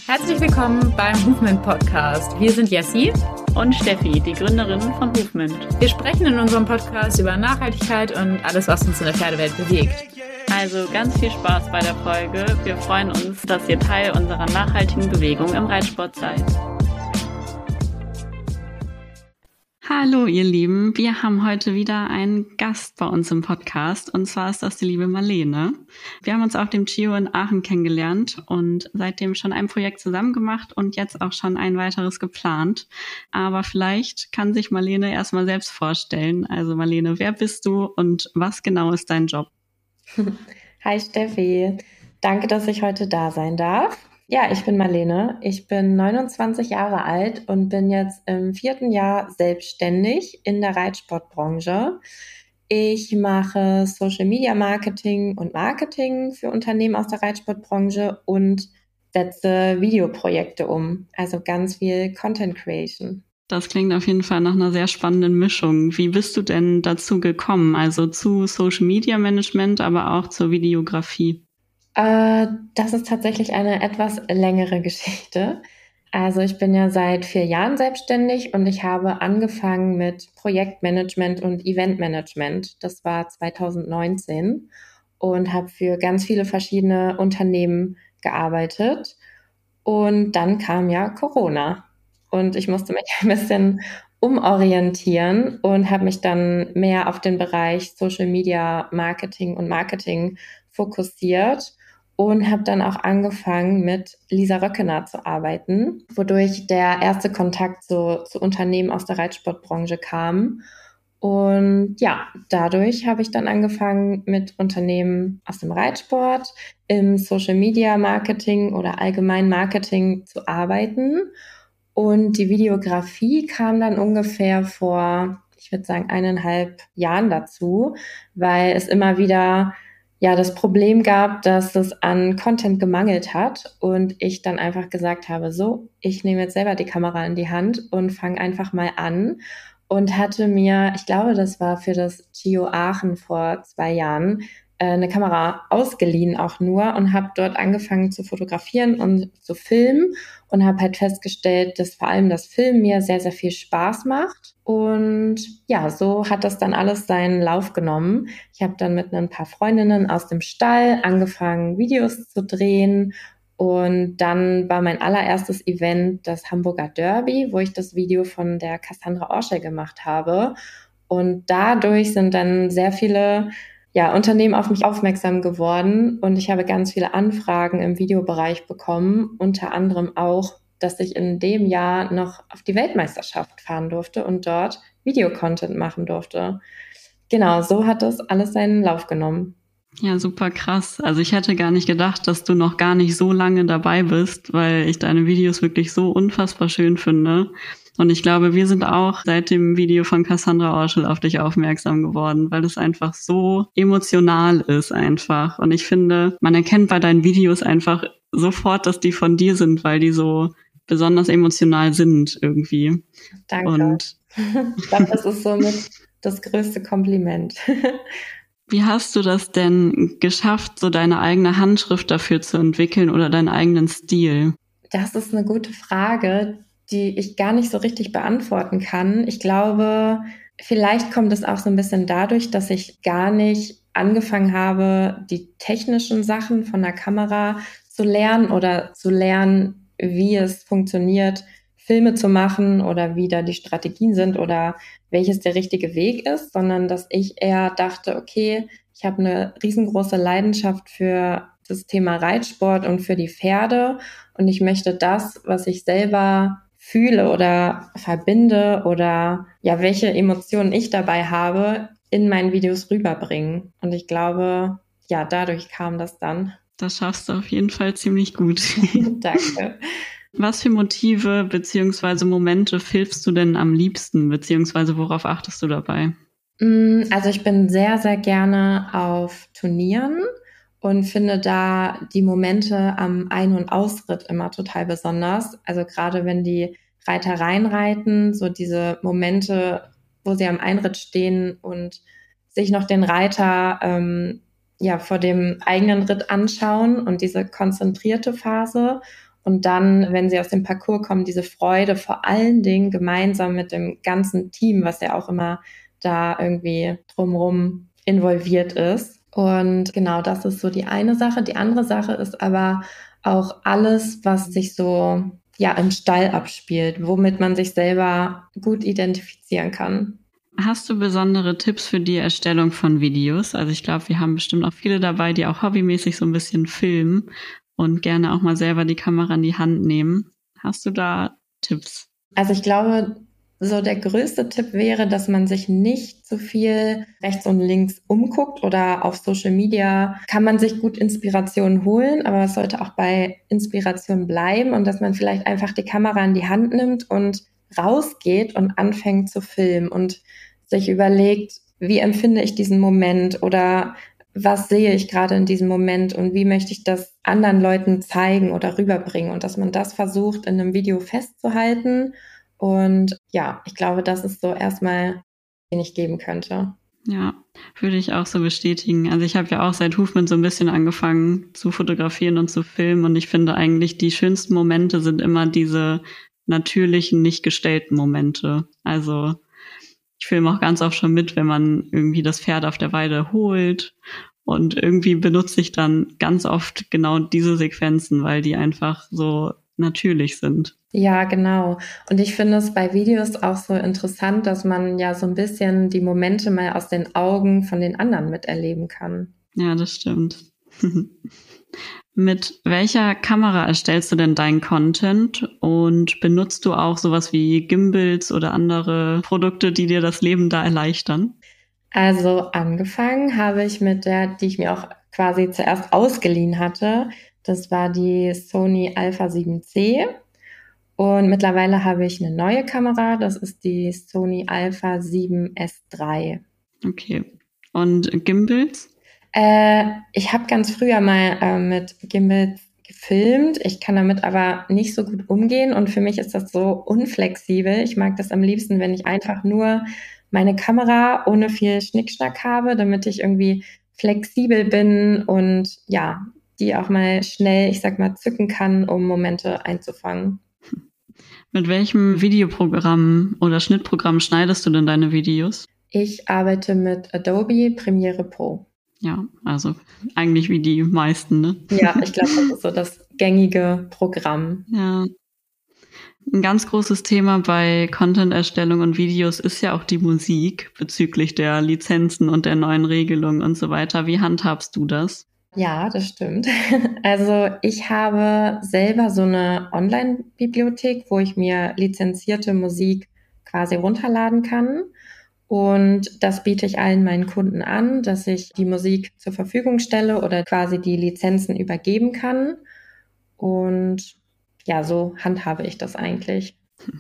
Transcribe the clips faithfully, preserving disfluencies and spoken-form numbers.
Herzlich willkommen beim Movement Podcast. Wir sind Jessie und Steffi, die Gründerinnen von Movement. Wir sprechen in unserem Podcast über Nachhaltigkeit und alles, was uns in der Pferdewelt bewegt. Also ganz viel Spaß bei der Folge. Wir freuen uns, dass ihr Teil unserer nachhaltigen Bewegung im Reitsport seid. Hallo ihr Lieben, wir haben heute wieder einen Gast bei uns im Podcast und zwar ist das die liebe Marlene. Wir haben uns auf dem C I O in Aachen kennengelernt und seitdem schon ein Projekt zusammen gemacht und jetzt auch schon ein weiteres geplant. Aber vielleicht kann sich Marlene erstmal selbst vorstellen. Also Marlene, wer bist du und was genau ist dein Job? Hi Steffi, danke, dass ich heute da sein darf. Ja, ich bin Marlene, ich bin neunundzwanzig Jahre alt und bin jetzt im vierten Jahr selbstständig in der Reitsportbranche. Ich mache Social Media Marketing und Marketing für Unternehmen aus der Reitsportbranche und setze Videoprojekte um, also ganz viel Content Creation. Das klingt auf jeden Fall nach einer sehr spannenden Mischung. Wie bist du denn dazu gekommen? Also zu Social Media Management, aber auch zur Videografie? Äh, das ist tatsächlich eine etwas längere Geschichte. Also ich bin ja seit vier Jahren selbstständig und ich habe angefangen mit Projektmanagement und Eventmanagement. Das war zwanzig neunzehn und habe für ganz viele verschiedene Unternehmen gearbeitet. Und dann kam ja Corona und ich musste mich ein bisschen umorientieren und habe mich dann mehr auf den Bereich Social Media Marketing und Marketing fokussiert. Und habe dann auch angefangen, mit Lisa Röckener zu arbeiten, wodurch der erste Kontakt zu, zu Unternehmen aus der Reitsportbranche kam. Und ja, dadurch habe ich dann angefangen, mit Unternehmen aus dem Reitsport im Social Media Marketing oder allgemein Marketing zu arbeiten. Und die Videografie kam dann ungefähr vor, ich würde sagen, eineinhalb Jahren dazu, weil es immer wieder ja das Problem gab, dass es an Content gemangelt hat und ich dann einfach gesagt habe, so, ich nehme jetzt selber die Kamera in die Hand und fange einfach mal an und hatte mir, ich glaube, das war für das C I O Aachen vor zwei Jahren, äh, eine Kamera ausgeliehen auch nur und habe dort angefangen zu fotografieren und zu filmen und habe halt festgestellt, dass vor allem das Filmen mir sehr, sehr viel Spaß macht. Und ja, so hat das dann alles seinen Lauf genommen. Ich habe dann mit ein paar Freundinnen aus dem Stall angefangen, Videos zu drehen. Und dann war mein allererstes Event das Hamburger Derby, wo ich das Video von der Cassandra Orschel gemacht habe. Und dadurch sind dann sehr viele ja, Unternehmen auf mich aufmerksam geworden und ich habe ganz viele Anfragen im Videobereich bekommen, unter anderem auch, dass ich in dem Jahr noch auf die Weltmeisterschaft fahren durfte und dort Videocontent machen durfte. Genau, so hat das alles seinen Lauf genommen. Ja, super krass. Also ich hätte gar nicht gedacht, dass du noch gar nicht so lange dabei bist, weil ich deine Videos wirklich so unfassbar schön finde. Und ich glaube, wir sind auch seit dem Video von Cassandra Orschel auf dich aufmerksam geworden, weil es einfach so emotional ist einfach. Und ich finde, man erkennt bei deinen Videos einfach sofort, dass die von dir sind, weil die so besonders emotional sind irgendwie. Danke. Und ich glaube, das ist somit das größte Kompliment. Wie hast du das denn geschafft, so deine eigene Handschrift dafür zu entwickeln oder deinen eigenen Stil? Das ist eine gute Frage, die ich gar nicht so richtig beantworten kann. Ich glaube, vielleicht kommt es auch so ein bisschen dadurch, dass ich gar nicht angefangen habe, die technischen Sachen von der Kamera zu lernen oder zu lernen, wie es funktioniert, Filme zu machen oder wie da die Strategien sind oder welches der richtige Weg ist, sondern dass ich eher dachte, okay, ich habe eine riesengroße Leidenschaft für das Thema Reitsport und für die Pferde und ich möchte das, was ich selber fühle oder verbinde oder ja, welche Emotionen ich dabei habe, in meinen Videos rüberbringen. Und ich glaube, ja, dadurch kam das dann. Das schaffst du auf jeden Fall ziemlich gut. Danke. Was für Motive beziehungsweise Momente filmst du denn am liebsten, beziehungsweise worauf achtest du dabei? Also ich bin sehr, sehr gerne auf Turnieren und finde da die Momente am Ein- und Ausritt immer total besonders. Also gerade wenn die Reiter reinreiten, so diese Momente, wo sie am Einritt stehen und sich noch den Reiter ähm, ja vor dem eigenen Ritt anschauen und diese konzentrierte Phase. Und dann, wenn sie aus dem Parcours kommen, diese Freude vor allen Dingen gemeinsam mit dem ganzen Team, was ja auch immer da irgendwie drumherum involviert ist. Und genau, das ist so die eine Sache. Die andere Sache ist aber auch alles, was sich so ja im Stall abspielt, womit man sich selber gut identifizieren kann. Hast du besondere Tipps für die Erstellung von Videos? Also ich glaube, wir haben bestimmt auch viele dabei, die auch hobbymäßig so ein bisschen filmen und gerne auch mal selber die Kamera in die Hand nehmen. Hast du da Tipps? Also ich glaube, so der größte Tipp wäre, dass man sich nicht so viel rechts und links umguckt oder auf Social Media kann man sich gut Inspiration holen, aber es sollte auch bei Inspiration bleiben und dass man vielleicht einfach die Kamera in die Hand nimmt und rausgeht und anfängt zu filmen und sich überlegt, wie empfinde ich diesen Moment oder was sehe ich gerade in diesem Moment und wie möchte ich das anderen Leuten zeigen oder rüberbringen und dass man das versucht, in einem Video festzuhalten. Und ja, ich glaube, das ist so erstmal, den ich geben könnte. Ja, würde ich auch so bestätigen. Also ich habe ja auch seit Hufmann so ein bisschen angefangen zu fotografieren und zu filmen und ich finde eigentlich, die schönsten Momente sind immer diese natürlichen, nicht gestellten Momente. Also ich filme auch ganz oft schon mit, wenn man irgendwie das Pferd auf der Weide holt und irgendwie benutze ich dann ganz oft genau diese Sequenzen, weil die einfach so natürlich sind. Ja, genau. Und ich finde es bei Videos auch so interessant, dass man ja so ein bisschen die Momente mal aus den Augen von den anderen miterleben kann. Ja, das stimmt. Mit welcher Kamera erstellst du denn deinen Content und benutzt du auch sowas wie Gimbals oder andere Produkte, die dir das Leben da erleichtern? Also angefangen habe ich mit der, die ich mir auch quasi zuerst ausgeliehen hatte. Das war die Sony Alpha sieben C. Und mittlerweile habe ich eine neue Kamera. Das ist die Sony Alpha sieben S drei. Okay. Und Gimbals? Äh, ich habe ganz früher mal äh, mit Gimbals gefilmt. Ich kann damit aber nicht so gut umgehen und für mich ist das so unflexibel. Ich mag das am liebsten, wenn ich einfach nur meine Kamera ohne viel Schnickschnack habe, damit ich irgendwie flexibel bin und ja, die auch mal schnell, ich sag mal, zücken kann, um Momente einzufangen. Mit welchem Videoprogramm oder Schnittprogramm schneidest du denn deine Videos? Ich arbeite mit Adobe Premiere Pro. Ja, also eigentlich wie die meisten, ne? Ja, ich glaube, das ist so das gängige Programm. Ja. Ein ganz großes Thema bei Content-Erstellung und Videos ist ja auch die Musik bezüglich der Lizenzen und der neuen Regelungen und so weiter. Wie handhabst du das? Ja, das stimmt. Also ich habe selber so eine Online-Bibliothek, wo ich mir lizenzierte Musik quasi runterladen kann. Und das biete ich allen meinen Kunden an, dass ich die Musik zur Verfügung stelle oder quasi die Lizenzen übergeben kann. Und ja, so handhabe ich das eigentlich.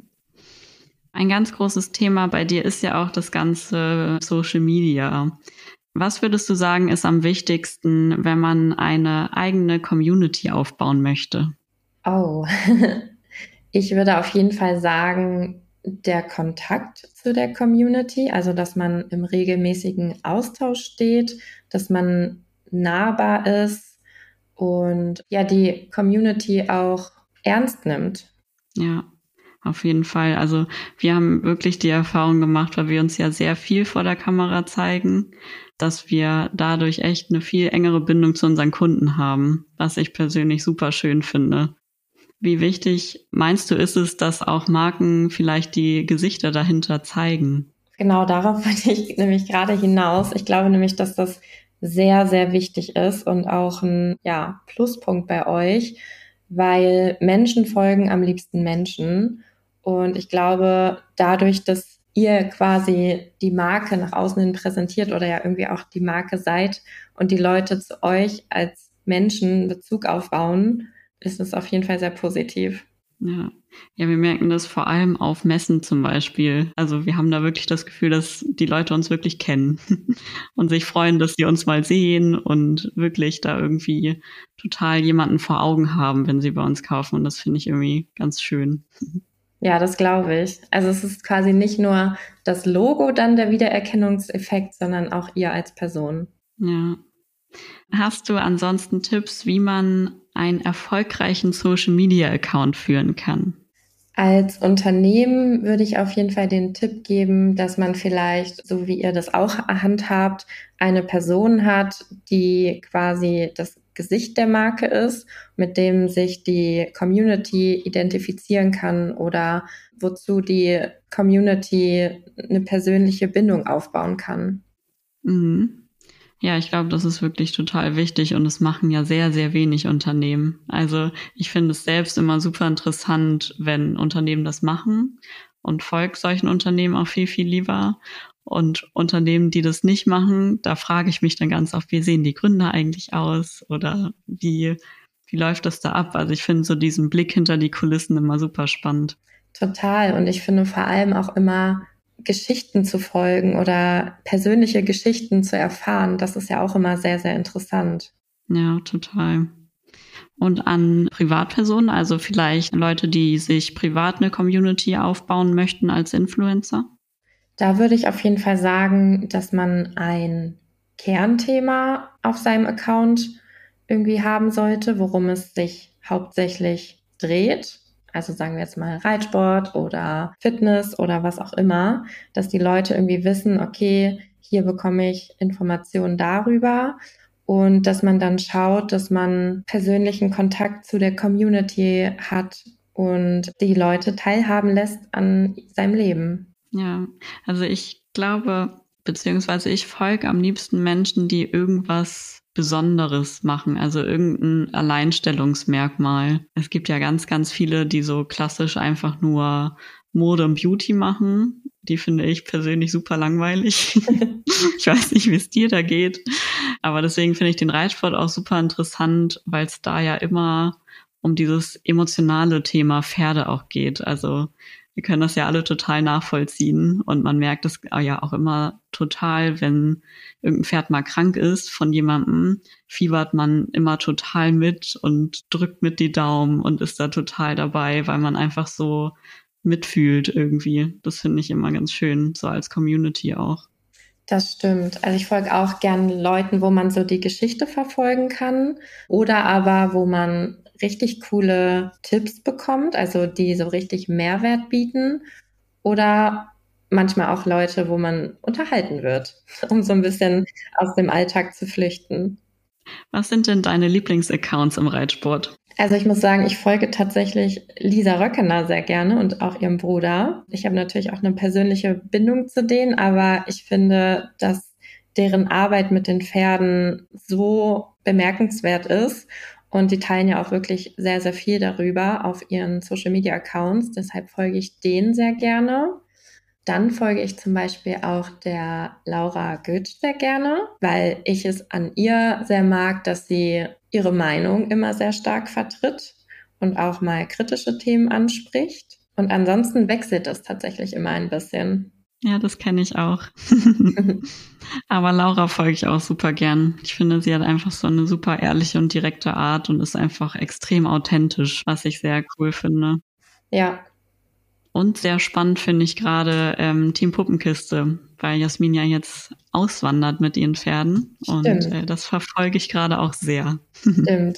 Ein ganz großes Thema bei dir ist ja auch das ganze Social Media. Was würdest du sagen, ist am wichtigsten, wenn man eine eigene Community aufbauen möchte? Oh, ich würde auf jeden Fall sagen, der Kontakt zu der Community, also dass man im regelmäßigen Austausch steht, dass man nahbar ist und ja, die Community auch ernst nimmt. Ja, auf jeden Fall. Also wir haben wirklich die Erfahrung gemacht, weil wir uns ja sehr viel vor der Kamera zeigen, dass wir dadurch echt eine viel engere Bindung zu unseren Kunden haben, was ich persönlich super schön finde. Wie wichtig meinst du, ist es, dass auch Marken vielleicht die Gesichter dahinter zeigen? Genau, darauf wollte ich nämlich gerade hinaus. Ich glaube nämlich, dass das sehr, sehr wichtig ist und auch ein ja, Pluspunkt bei euch, weil Menschen folgen am liebsten Menschen. Und ich glaube, dadurch, dass ihr quasi die Marke nach außen hin präsentiert oder ja irgendwie auch die Marke seid und die Leute zu euch als Menschen Bezug aufbauen, ist es auf jeden Fall sehr positiv. Ja. Ja, wir merken das vor allem auf Messen zum Beispiel. Also wir haben da wirklich das Gefühl, dass die Leute uns wirklich kennen und sich freuen, dass sie uns mal sehen und wirklich da irgendwie total jemanden vor Augen haben, wenn sie bei uns kaufen. Und das finde ich irgendwie ganz schön. Ja, das glaube ich. Also es ist quasi nicht nur das Logo dann der Wiedererkennungseffekt, sondern auch ihr als Person. Ja. Hast du ansonsten Tipps, wie man einen erfolgreichen Social-Media-Account führen kann? Als Unternehmen würde ich auf jeden Fall den Tipp geben, dass man vielleicht, so wie ihr das auch handhabt, eine Person hat, die quasi das Gesicht der Marke ist, mit dem sich die Community identifizieren kann oder wozu die Community eine persönliche Bindung aufbauen kann. Mhm. Ja, ich glaube, das ist wirklich total wichtig und es machen ja sehr, sehr wenig Unternehmen. Also ich finde es selbst immer super interessant, wenn Unternehmen das machen und folge solchen Unternehmen auch viel, viel lieber. Und Unternehmen, die das nicht machen, da frage ich mich dann ganz oft, wie sehen die Gründer eigentlich aus oder wie, wie läuft das da ab? Also ich finde so diesen Blick hinter die Kulissen immer super spannend. Total. Und ich finde vor allem auch immer Geschichten zu folgen oder persönliche Geschichten zu erfahren, das ist ja auch immer sehr, sehr interessant. Ja, total. Und an Privatpersonen, also vielleicht Leute, die sich privat eine Community aufbauen möchten als Influencer? Da würde ich auf jeden Fall sagen, dass man ein Kernthema auf seinem Account irgendwie haben sollte, worum es sich hauptsächlich dreht. Also sagen wir jetzt mal Reitsport oder Fitness oder was auch immer, dass die Leute irgendwie wissen, okay, hier bekomme ich Informationen darüber und dass man dann schaut, dass man persönlichen Kontakt zu der Community hat und die Leute teilhaben lässt an seinem Leben. Ja, also ich glaube, beziehungsweise ich folge am liebsten Menschen, die irgendwas Besonderes machen, also irgendein Alleinstellungsmerkmal. Es gibt ja ganz, ganz viele, die so klassisch einfach nur Mode und Beauty machen. Die finde ich persönlich super langweilig. Ich weiß nicht, wie es dir da geht. Aber deswegen finde ich den Reitsport auch super interessant, weil es da ja immer um dieses emotionale Thema Pferde auch geht. Also wir können das ja alle total nachvollziehen und man merkt es ja auch immer total, wenn irgendein Pferd mal krank ist von jemandem, fiebert man immer total mit und drückt mit die Daumen und ist da total dabei, weil man einfach so mitfühlt irgendwie. Das finde ich immer ganz schön, so als Community auch. Das stimmt. Also ich folge auch gern Leuten, wo man so die Geschichte verfolgen kann oder aber wo man richtig coole Tipps bekommt, also die so richtig Mehrwert bieten oder manchmal auch Leute, wo man unterhalten wird, um so ein bisschen aus dem Alltag zu flüchten. Was sind denn deine Lieblingsaccounts im Reitsport? Also ich muss sagen, ich folge tatsächlich Lisa Röckener sehr gerne und auch ihrem Bruder. Ich habe natürlich auch eine persönliche Bindung zu denen, aber ich finde, dass deren Arbeit mit den Pferden so bemerkenswert ist und die teilen ja auch wirklich sehr, sehr viel darüber auf ihren Social-Media-Accounts. Deshalb folge ich denen sehr gerne. Dann folge ich zum Beispiel auch der Laura Götsch sehr gerne, weil ich es an ihr sehr mag, dass sie ihre Meinung immer sehr stark vertritt und auch mal kritische Themen anspricht. Und ansonsten wechselt es tatsächlich immer ein bisschen. Ja, das kenne ich auch. Aber Laura folge ich auch super gern. Ich finde, sie hat einfach so eine super ehrliche und direkte Art und ist einfach extrem authentisch, was ich sehr cool finde. Ja. Und sehr spannend finde ich gerade ähm, Team Puppenkiste, weil Jasmin ja jetzt auswandert mit ihren Pferden. Und äh, das verfolge ich gerade auch sehr. Stimmt.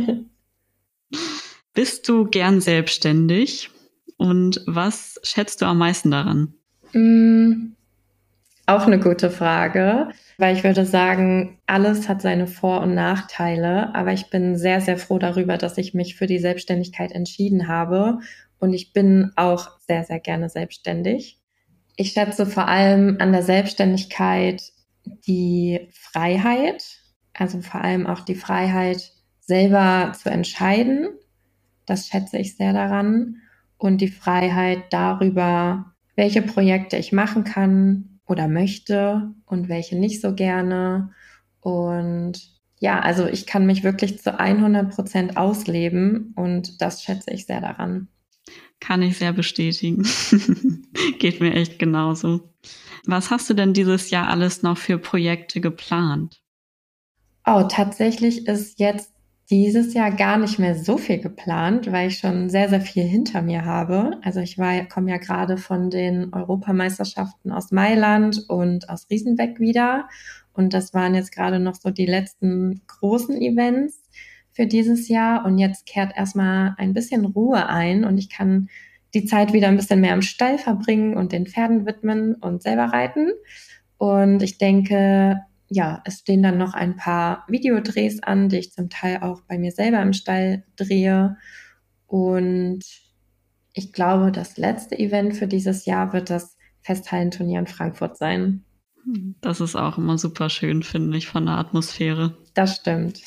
Bist du gern selbstständig? Und was schätzt du am meisten daran? Mm, auch eine gute Frage, weil ich würde sagen, alles hat seine Vor- und Nachteile, aber ich bin sehr, sehr froh darüber, dass ich mich für die Selbstständigkeit entschieden habe und ich bin auch sehr, sehr gerne selbstständig. Ich schätze vor allem an der Selbstständigkeit die Freiheit, also vor allem auch die Freiheit, selber zu entscheiden. Das schätze ich sehr daran. Und die Freiheit darüber, welche Projekte ich machen kann oder möchte und welche nicht so gerne. Und ja, also ich kann mich wirklich zu hundert Prozent ausleben und das schätze ich sehr daran. Kann ich sehr bestätigen. Geht mir echt genauso. Was hast du denn dieses Jahr alles noch für Projekte geplant? Oh, tatsächlich ist jetzt dieses Jahr gar nicht mehr so viel geplant, weil ich schon sehr, sehr viel hinter mir habe. Also ich war, komme ja gerade von den Europameisterschaften aus Mailand und aus Riesenbeck wieder. Und das waren jetzt gerade noch so die letzten großen Events. für dieses Jahr und jetzt kehrt erstmal ein bisschen Ruhe ein und ich kann die Zeit wieder ein bisschen mehr im Stall verbringen und den Pferden widmen und selber reiten. Und ich denke, ja, es stehen dann noch ein paar Videodrehs an, die ich zum Teil auch bei mir selber im Stall drehe. Und ich glaube, das letzte Event für dieses Jahr wird das Festhallenturnier in Frankfurt sein. Das ist auch immer super schön, finde ich, von der Atmosphäre. Das stimmt.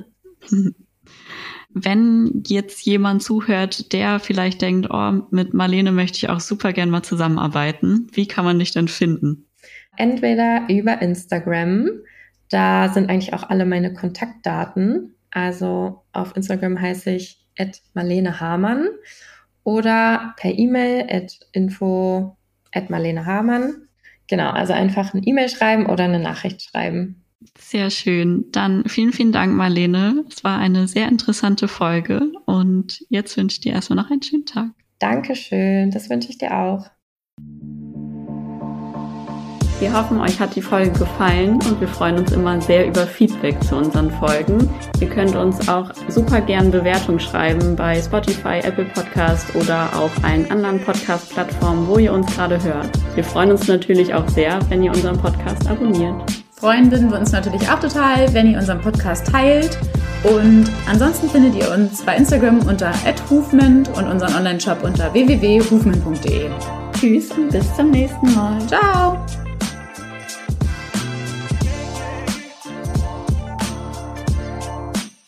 Wenn jetzt jemand zuhört, der vielleicht denkt, oh, mit Marlene möchte ich auch super gern mal zusammenarbeiten, wie kann man dich denn finden? Entweder über Instagram, da sind eigentlich auch alle meine Kontaktdaten. Also auf Instagram heiße ich at Marlene Hamann oder per E-Mail at info at Marlene Hamann. Genau, also einfach eine E-Mail schreiben oder eine Nachricht schreiben. Sehr schön. Dann vielen, vielen Dank, Marlene. Es war eine sehr interessante Folge und jetzt wünsche ich dir erstmal noch einen schönen Tag. Dankeschön, das wünsche ich dir auch. Wir hoffen, euch hat die Folge gefallen und wir freuen uns immer sehr über Feedback zu unseren Folgen. Ihr könnt uns auch super gern Bewertungen schreiben bei Spotify, Apple Podcast oder auf allen anderen Podcast-Plattformen, wo ihr uns gerade hört. Wir freuen uns natürlich auch sehr, wenn ihr unseren Podcast abonniert. Freuen würden wir uns natürlich auch total, wenn ihr unseren Podcast teilt. Und ansonsten findet ihr uns bei Instagram unter at hufment und unseren Online-Shop unter w w w punkt hufment punkt d e. Tschüss und bis zum nächsten Mal. Ciao!